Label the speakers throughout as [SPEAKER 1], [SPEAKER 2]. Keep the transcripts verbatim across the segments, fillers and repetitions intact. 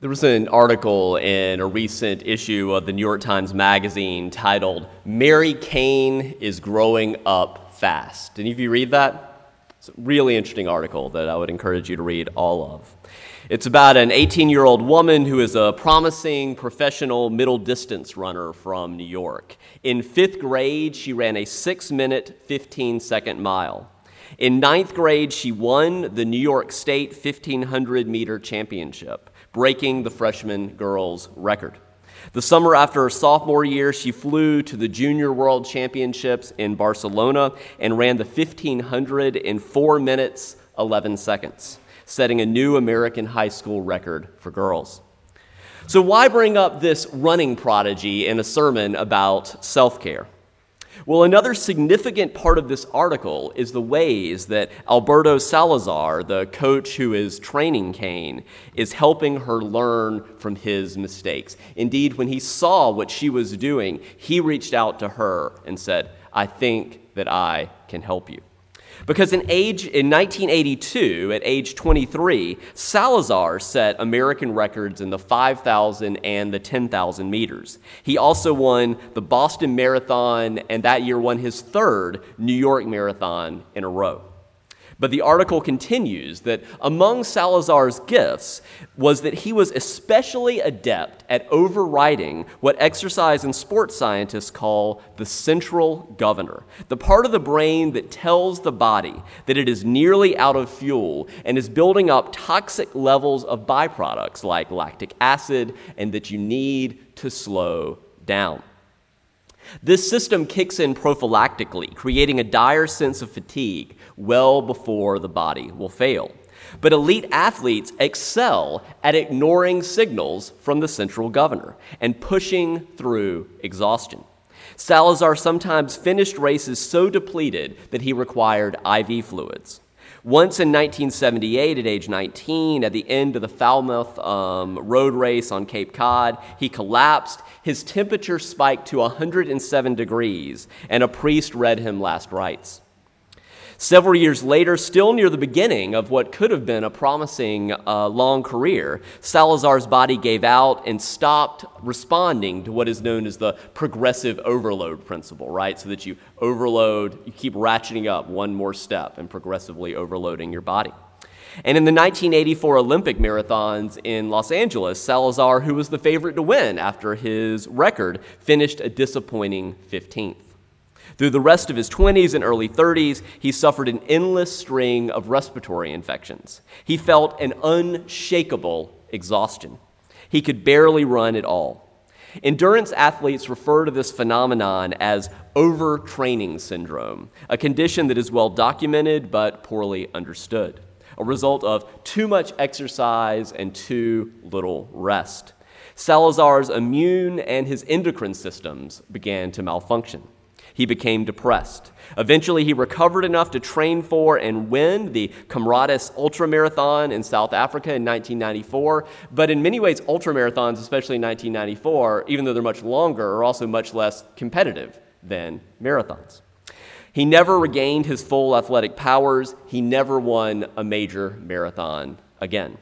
[SPEAKER 1] There was an article in a recent issue of the New York Times Magazine titled, "Mary Cain is Growing Up Fast." Did any of you read that? It's a really interesting article that I would encourage you to read all of. It's about an eighteen-year-old woman who is a promising professional middle-distance runner from New York. In fifth grade, she ran a six-minute, fifteen-second mile. In ninth grade, she won the New York State fifteen hundred meter championship, breaking the freshman girls' record. The summer after her sophomore year, she flew to the Junior World Championships in Barcelona and ran the fifteen hundred in four minutes, eleven seconds, setting a new American high school record for girls. So why bring up this running prodigy in a sermon about self-care? Well, another significant part of this article is the ways that Alberto Salazar, the coach who is training Cain, is helping her learn from his mistakes. Indeed, when he saw what she was doing, he reached out to her and said, "I think that I can help you." Because in age in nineteen eighty-two, at age twenty-three, Salazar set American records in the five thousand and the ten thousand meters. He also won the Boston Marathon, and that year won his third New York Marathon in a row. But the article continues that among Salazar's gifts was that he was especially adept at overriding what exercise and sports scientists call the central governor, the part of the brain that tells the body that it is nearly out of fuel and is building up toxic levels of byproducts like lactic acid and that you need to slow down. This system kicks in prophylactically, creating a dire sense of fatigue well before the body will fail. But elite athletes excel at ignoring signals from the central governor and pushing through exhaustion. Salazar sometimes finished races so depleted that he required I V fluids. Once in nineteen seventy-eight, at age nineteen, at the end of the Falmouth um, road race on Cape Cod, he collapsed. His temperature spiked to one hundred seven degrees, and a priest read him last rites. Several years later, still near the beginning of what could have been a promising uh, long career, Salazar's body gave out and stopped responding to what is known as the progressive overload principle, right? So that you overload, you keep ratcheting up one more step and progressively overloading your body. And in the nineteen eighty-four Olympic marathons in Los Angeles, Salazar, who was the favorite to win after his record, finished a disappointing fifteenth. Through the rest of his twenties and early thirties, he suffered an endless string of respiratory infections. He felt an unshakable exhaustion. He could barely run at all. Endurance athletes refer to this phenomenon as overtraining syndrome, a condition that is well documented but poorly understood, a result of too much exercise and too little rest. Salazar's immune and his endocrine systems began to malfunction. He became depressed. Eventually, he recovered enough to train for and win the Kamaratis Ultramarathon in South Africa in nineteen ninety-four. But in many ways, ultramarathons, especially in nineteen ninety-four, even though they're much longer, are also much less competitive than marathons. He never regained his full athletic powers. He never won a major marathon again.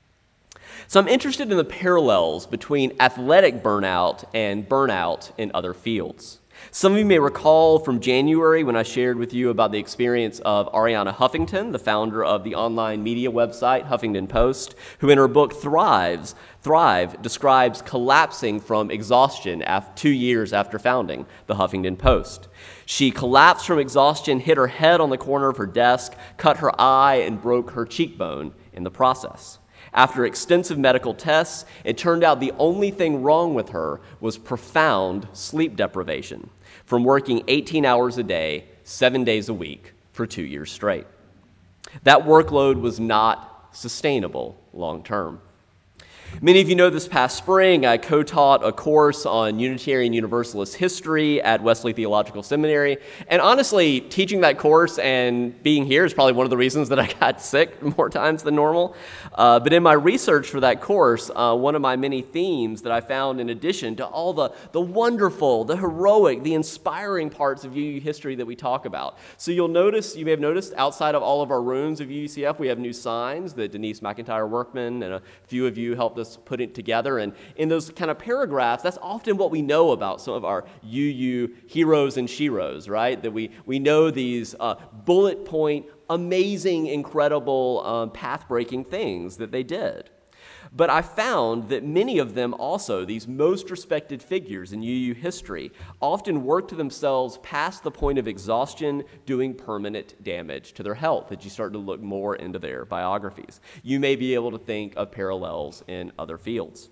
[SPEAKER 1] So I'm interested in the parallels between athletic burnout and burnout in other fields. Some of you may recall from January when I shared with you about the experience of Arianna Huffington, the founder of the online media website Huffington Post, who in her book Thrives, Thrive describes collapsing from exhaustion after two years after founding the Huffington Post. She collapsed from exhaustion, hit her head on the corner of her desk, cut her eye, and broke her cheekbone in the process. After extensive medical tests, it turned out the only thing wrong with her was profound sleep deprivation from working eighteen hours a day, seven days a week for two years straight. That workload was not sustainable long term. Many of you know this past spring, I co-taught a course on Unitarian Universalist history at Wesley Theological Seminary. And honestly, teaching that course and being here is probably one of the reasons that I got sick more times than normal. Uh, but in my research for that course, uh, one of my many themes that I found in addition to all the, the wonderful, the heroic, the inspiring parts of U U history that we talk about. So you'll notice, you may have noticed, outside of all of our rooms of U U C F, we have new signs that Denise McIntyre Workman and a few of you helped us this put together. And in those kind of paragraphs, that's often what we know about some of our U U heroes and sheroes, right? That we, we know these uh, bullet point, amazing, incredible, um, path-breaking things that they did. But I found that many of them also, these most respected figures in U U history, often worked themselves past the point of exhaustion, doing permanent damage to their health as you start to look more into their biographies. You may be able to think of parallels in other fields.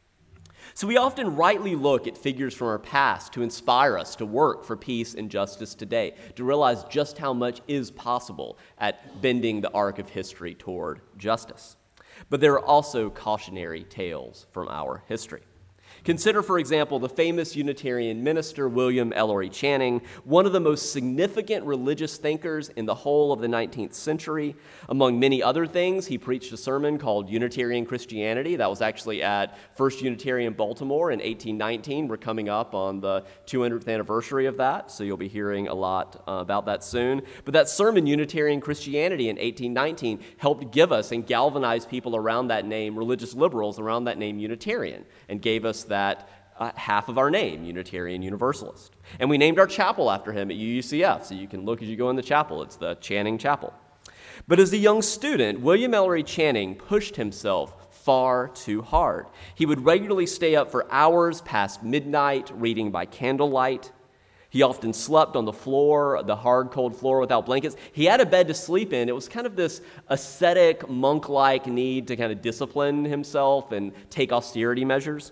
[SPEAKER 1] So we often rightly look at figures from our past to inspire us to work for peace and justice today, to realize just how much is possible at bending the arc of history toward justice. But there are also cautionary tales from our history. Consider, for example, the famous Unitarian minister William Ellery Channing, one of the most significant religious thinkers in the whole of the nineteenth century. Among many other things, he preached a sermon called Unitarian Christianity. That was actually at First Unitarian Baltimore in eighteen nineteen. We're coming up on the two hundredth anniversary of that, so you'll be hearing a lot uh, about that soon. But that sermon, Unitarian Christianity, in eighteen nineteen, helped give us and galvanize people around that name, religious liberals around that name Unitarian, and gave us that that uh, half of our name, Unitarian Universalist. And we named our chapel after him at U U C F, so you can look as you go in the chapel. It's the Channing Chapel. But as a young student, William Ellery Channing pushed himself far too hard. He would regularly stay up for hours past midnight, reading by candlelight. He often slept on the floor, the hard, cold floor without blankets. He had a bed to sleep in. It was kind of this ascetic, monk-like need to kind of discipline himself and take austerity measures.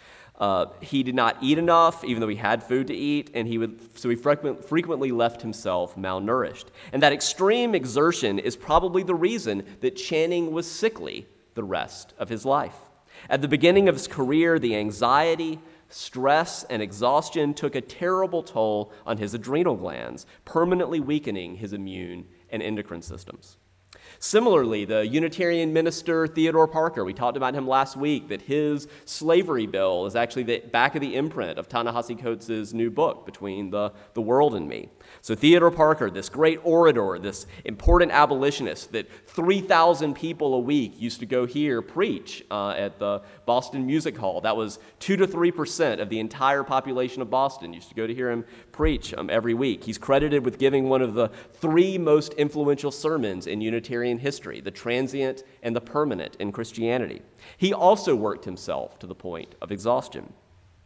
[SPEAKER 1] Uh, he did not eat enough, even though he had food to eat, and he would so he frequent, frequently left himself malnourished. And that extreme exertion is probably the reason that Channing was sickly the rest of his life. At the beginning of his career, the anxiety, stress, and exhaustion took a terrible toll on his adrenal glands, permanently weakening his immune and endocrine systems. Similarly, the Unitarian minister Theodore Parker, we talked about him last week, that his slavery bill is actually the back of the imprint of Ta-Nehisi Coates' new book, Between the, the World and Me. So Theodore Parker, this great orator, this important abolitionist that three thousand people a week used to go hear preach uh, at the Boston Music Hall. That was two to three percent of the entire population of Boston used to go to hear him preach um, every week. He's credited with giving one of the three most influential sermons in Unitarian history, the transient and the permanent in Christianity. He also worked himself to the point of exhaustion.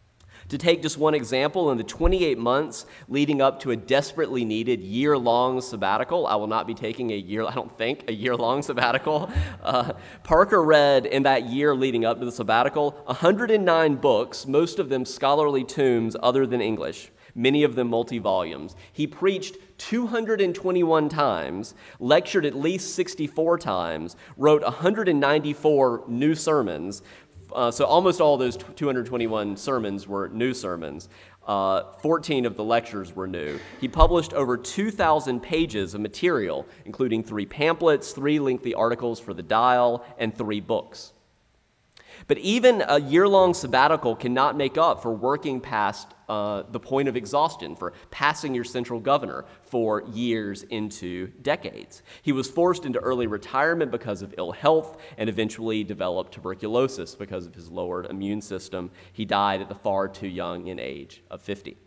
[SPEAKER 1] To take just one example, in the twenty-eight months leading up to a desperately needed year-long sabbatical, I will not be taking a year, I don't think, a year-long sabbatical. Uh, Parker read in that year leading up to the sabbatical one hundred nine books, most of them scholarly tomes other than English, many of them multi-volumes. He preached two hundred twenty-one times, lectured at least sixty-four times, wrote one hundred ninety-four new sermons. Uh, so almost all those two hundred twenty-one sermons were new sermons. Uh, fourteen of the lectures were new. He published over two thousand pages of material, including three pamphlets, three lengthy articles for the Dial, and three books. But even a year-long sabbatical cannot make up for working past uh, the point of exhaustion, for passing your central governor for years into decades. He was forced into early retirement because of ill health and eventually developed tuberculosis because of his lowered immune system. He died at the far too young an age of fifty.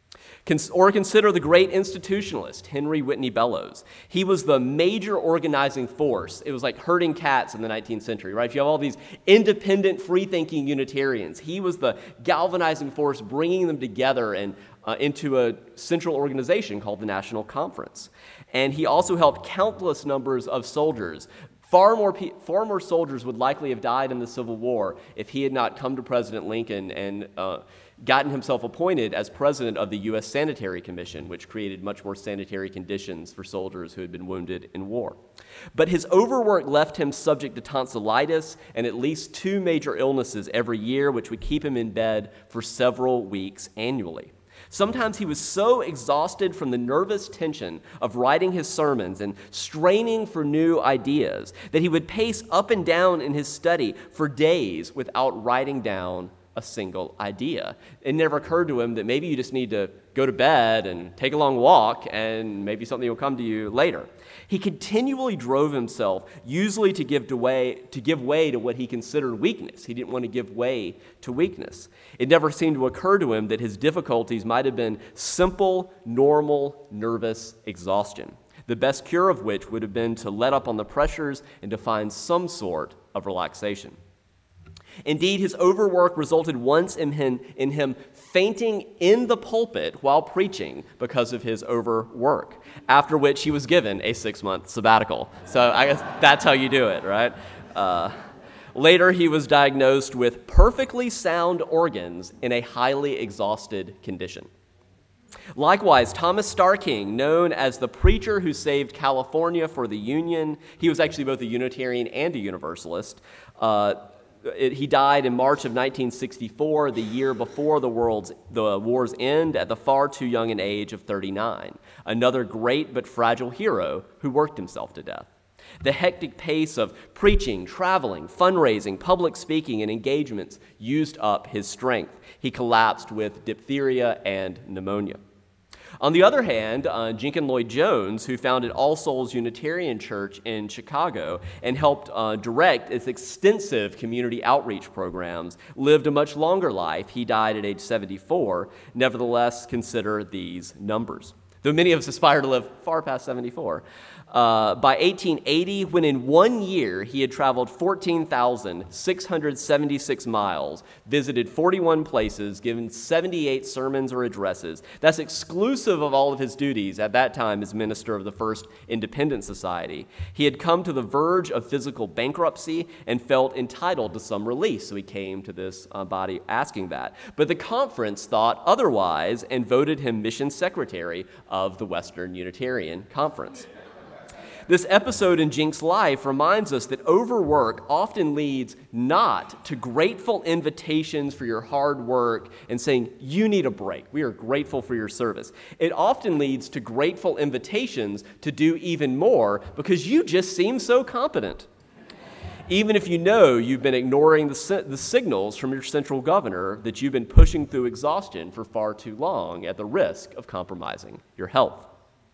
[SPEAKER 1] Or consider the great institutionalist, Henry Whitney Bellows. He was the major organizing force. It was like herding cats in the nineteenth century, right? You have all these independent, free-thinking Unitarians. He was the galvanizing force, bringing them together and uh, into a central organization called the National Conference. And he also helped countless numbers of soldiers. Far more, far more soldiers would likely have died in the Civil War if he had not come to President Lincoln and uh, gotten himself appointed as president of the U S Sanitary Commission, which created much more sanitary conditions for soldiers who had been wounded in war. But his overwork left him subject to tonsillitis and at least two major illnesses every year, which would keep him in bed for several weeks annually. Sometimes he was so exhausted from the nervous tension of writing his sermons and straining for new ideas that he would pace up and down in his study for days without writing down a single idea. It never occurred to him that maybe you just need to go to bed and take a long walk and maybe something will come to you later. He continually drove himself, usually to give to way, to give way to what he considered weakness. He didn't want to give way to weakness. It never seemed to occur to him that his difficulties might have been simple, normal, nervous exhaustion, the best cure of which would have been to let up on the pressures and to find some sort of relaxation. Indeed, his overwork resulted once in him, in him fainting in the pulpit while preaching because of his overwork, after which he was given a six-month sabbatical. So I guess that's how you do it, right? Uh, later, he was diagnosed with perfectly sound organs in a highly exhausted condition. Likewise, Thomas Starr King, known as the preacher who saved California for the Union, he was actually both a Unitarian and a Universalist. Uh, It, he died in March of nineteen sixty-four, the year before the, world's, the war's end, at the far too young an age of thirty-nine. Another great but fragile hero who worked himself to death. The hectic pace of preaching, traveling, fundraising, public speaking, and engagements used up his strength. He collapsed with diphtheria and pneumonia. On the other hand, uh, Jenkyn Lloyd Jones, who founded All Souls Unitarian Church in Chicago and helped uh, direct its extensive community outreach programs, lived a much longer life. He died at age seventy-four. Nevertheless, consider these numbers, though many of us aspire to live far past seventy-four. Uh, by eighteen eighty, when in one year he had traveled fourteen thousand six hundred seventy-six miles, visited forty-one places, given seventy-eight sermons or addresses. That's exclusive of all of his duties at that time as minister of the First Independent Society. He had come to the verge of physical bankruptcy and felt entitled to some release, so he came to this uh, body asking that. But the conference thought otherwise and voted him mission secretary of the Western Unitarian Conference. This episode in Jenk's life reminds us that overwork often leads not to grateful invitations for your hard work and saying, you need a break. We are grateful for your service. It often leads to grateful invitations to do even more because you just seem so competent. Even if you know you've been ignoring the, si- the signals from your central governor that you've been pushing through exhaustion for far too long at the risk of compromising your health.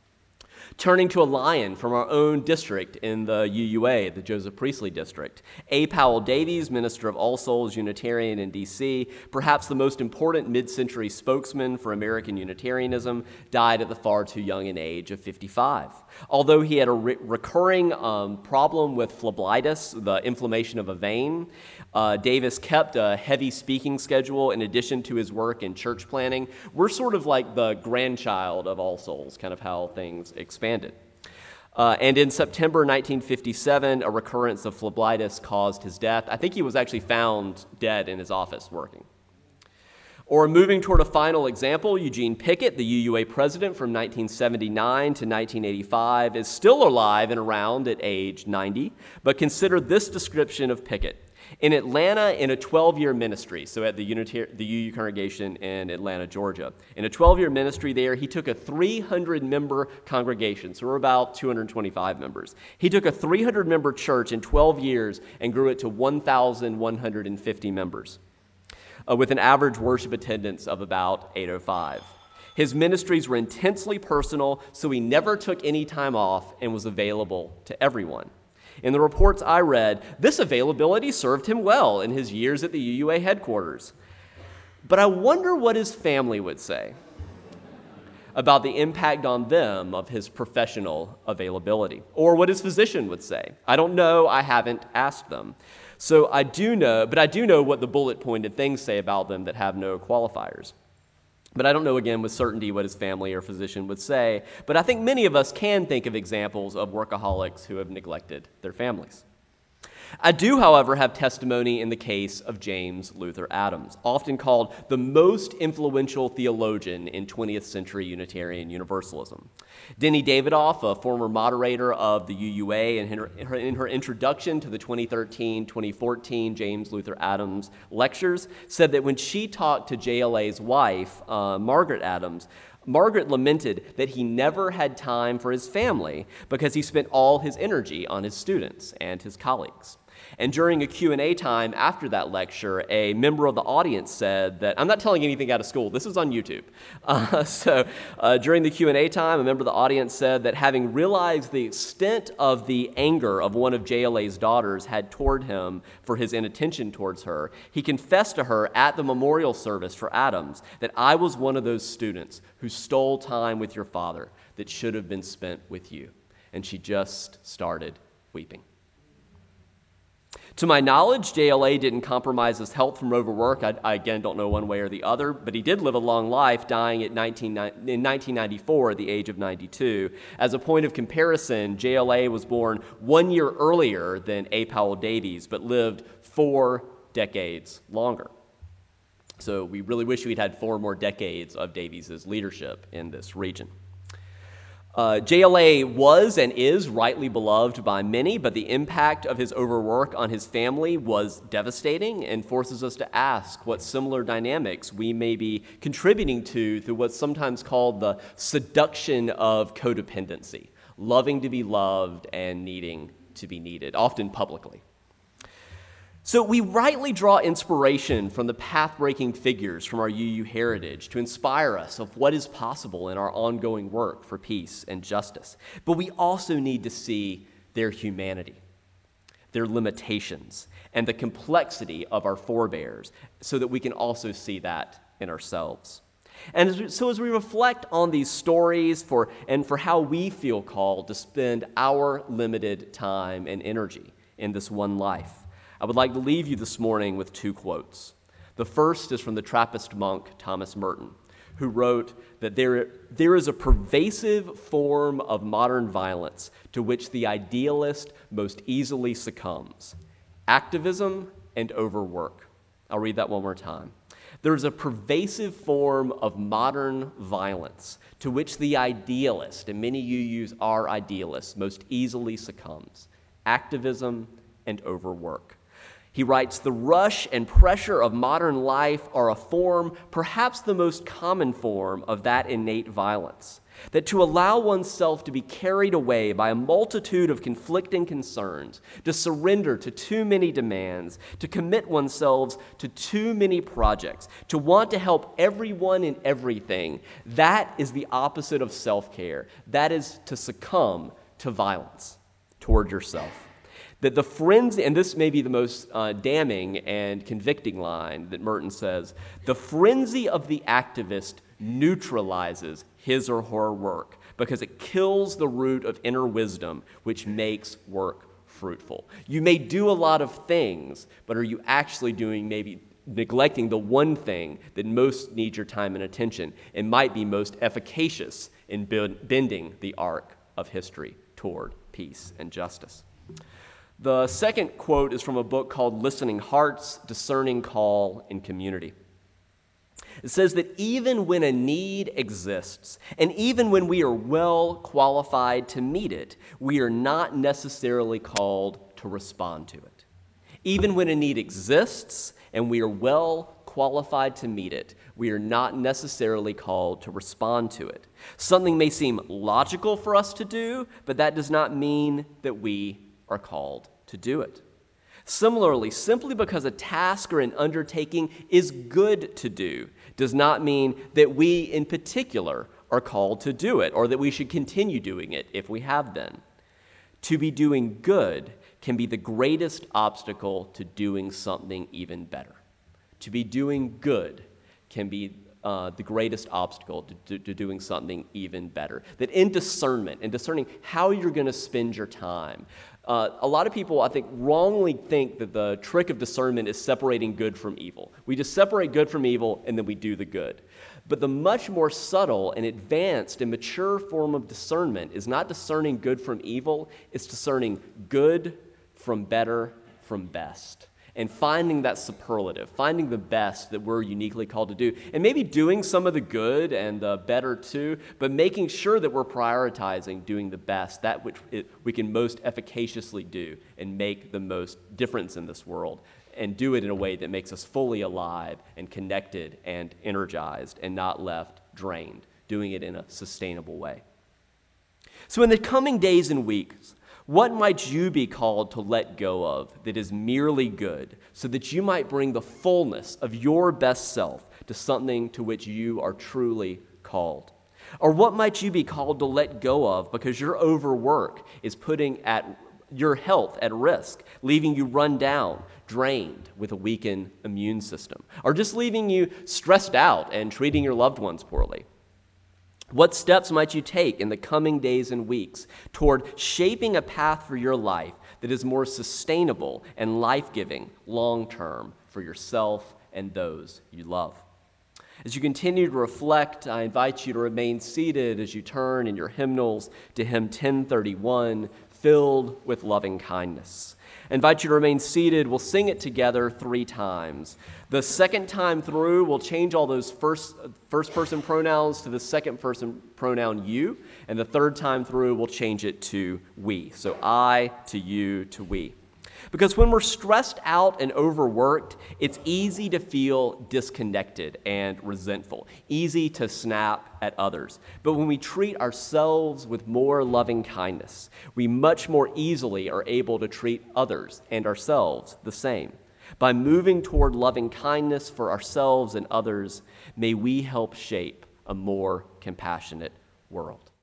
[SPEAKER 1] Turning to a lion from our own district in the U U A, the Joseph Priestley District. A. Powell Davies, minister of All Souls Unitarian in D C, perhaps the most important mid-century spokesman for American Unitarianism, died at the far too young an age of fifty-five. Although he had a re- recurring um, problem with phlebitis, the inflammation of a vein, uh, Davis kept a heavy speaking schedule in addition to his work in church planning. We're sort of like the grandchild of All Souls, kind of how things expanded. Uh, and in September nineteen fifty-seven, a recurrence of phlebitis caused his death. I think he was actually found dead in his office working. Or moving toward a final example, Eugene Pickett, the U U A president from nineteen seventy-nine to nineteen eighty-five, is still alive and around at age ninety. But consider this description of Pickett. In Atlanta, in a twelve-year ministry, so at the, Unitar- the U U congregation in Atlanta, Georgia, in a twelve-year ministry there, he took a three hundred member congregation, so we're about two hundred twenty-five members. He took a three hundred member church in twelve years and grew it to one thousand one hundred fifty members, uh, with an average worship attendance of about eight oh five. His ministries were intensely personal, so he never took any time off and was available to everyone. In the reports I read, this availability served him well in his years at the U U A headquarters. But I wonder what his family would say about the impact on them of his professional availability, or what his physician would say. I don't know, I haven't asked them. So I do know, but I do know what the bullet-pointed things say about them that have no qualifiers. But I don't know, again, with certainty what his family or physician would say. But I think many of us can think of examples of workaholics who have neglected their families. I do, however, have testimony in the case of James Luther Adams, often called the most influential theologian in twentieth century Unitarian Universalism. Denny Davidoff, a former moderator of the U U A, in her, in her introduction to the twenty thirteen twenty fourteen James Luther Adams lectures, said that when she talked to J L A's wife, uh, Margaret Adams, Margaret lamented that he never had time for his family because he spent all his energy on his students and his colleagues. And during a Q and A time after that lecture, a member of the audience said that, I'm not telling anything out of school, this is on YouTube. Uh, so uh, during the Q and A time, a member of the audience said that having realized the extent of the anger of one of J L A's daughters had toward him for his inattention towards her, he confessed to her at the memorial service for Adams that I was one of those students who stole time with your father that should have been spent with you. And she just started weeping. To my knowledge, J L A didn't compromise his health from overwork. I, I again don't know one way or the other, but he did live a long life, dying at nineteen, in nineteen ninety-four at the age of ninety-two. As a point of comparison, J L A was born one year earlier than A. Powell Davies, but lived four decades longer. So we really wish we'd had four more decades of Davies' leadership in this region. Uh, J L A was and is rightly beloved by many, but the impact of his overwork on his family was devastating and forces us to ask what similar dynamics we may be contributing to through what's sometimes called the seduction of codependency, loving to be loved and needing to be needed, often publicly. So we rightly draw inspiration from the path-breaking figures from our U U heritage to inspire us of what is possible in our ongoing work for peace and justice. But we also need to see their humanity, their limitations, and the complexity of our forebears so that we can also see that in ourselves. And as we, so as we reflect on these stories for and for how we feel called to spend our limited time and energy in this one life, I would like to leave you this morning with two quotes. The first is from the Trappist monk Thomas Merton, who wrote that there, there is a pervasive form of modern violence to which the idealist most easily succumbs: activism and overwork. I'll read that one more time. There is a pervasive form of modern violence to which the idealist, and many U Us are idealists, most easily succumbs: activism and overwork. He writes, the rush and pressure of modern life are a form, perhaps the most common form, of that innate violence. That to allow oneself to be carried away by a multitude of conflicting concerns, to surrender to too many demands, to commit oneself to too many projects, to want to help everyone in everything, that is the opposite of self-care. That is to succumb to violence toward yourself. That the frenzy, and this may be the most uh, damning and convicting line that Merton says, the frenzy of the activist neutralizes his or her work because it kills the root of inner wisdom which makes work fruitful. You may do a lot of things, but are you actually doing, maybe neglecting the one thing that most needs your time and attention and might be most efficacious in bending the arc of history toward peace and justice? The second quote is from a book called Listening Hearts, Discerning Call in Community. It says that even when a need exists, and even when we are well qualified to meet it, we are not necessarily called to respond to it. Even when a need exists, and we are well qualified to meet it, we are not necessarily called to respond to it. Something may seem logical for us to do, but that does not mean that we are called to do it. Similarly, simply because a task or an undertaking is good to do does not mean that we in particular are called to do it or that we should continue doing it if we have been. To be doing good can be the greatest obstacle to doing something even better. To be doing good can be Uh, the greatest obstacle to, to, to doing something even better. That in discernment, in discerning how you're going to spend your time, uh, a lot of people, I think, wrongly think that the trick of discernment is separating good from evil. We just separate good from evil and then we do the good. But the much more subtle and advanced and mature form of discernment is not discerning good from evil, it's discerning good from better from best. And finding that superlative, finding the best that we're uniquely called to do, and maybe doing some of the good and the better too, but making sure that we're prioritizing doing the best, that which it, we can most efficaciously do and make the most difference in this world, and do it in a way that makes us fully alive and connected and energized and not left drained, doing it in a sustainable way. So in the coming days and weeks, What might you be called to let go of that is merely good, so that you might bring the fullness of your best self to something to which you are truly called? Or what might you be called to let go of because your overwork is putting at your health at risk, leaving you run down, drained, with a weakened immune system, or just leaving you stressed out and treating your loved ones poorly? What steps might you take in the coming days and weeks toward shaping a path for your life that is more sustainable and life-giving long-term for yourself and those you love? As you continue to reflect, I invite you to remain seated as you turn in your hymnals to hymn ten thirty-one, Filled with Loving Kindness. I invite you to remain seated. We'll sing it together three times. The second time through, we'll change all those first, first person pronouns to the second person pronoun you, and the third time through, we'll change it to we. So I to you to we. Because when we're stressed out and overworked, it's easy to feel disconnected and resentful, easy to snap at others. But when we treat ourselves with more loving kindness, we much more easily are able to treat others and ourselves the same. By moving toward loving kindness for ourselves and others, may we help shape a more compassionate world.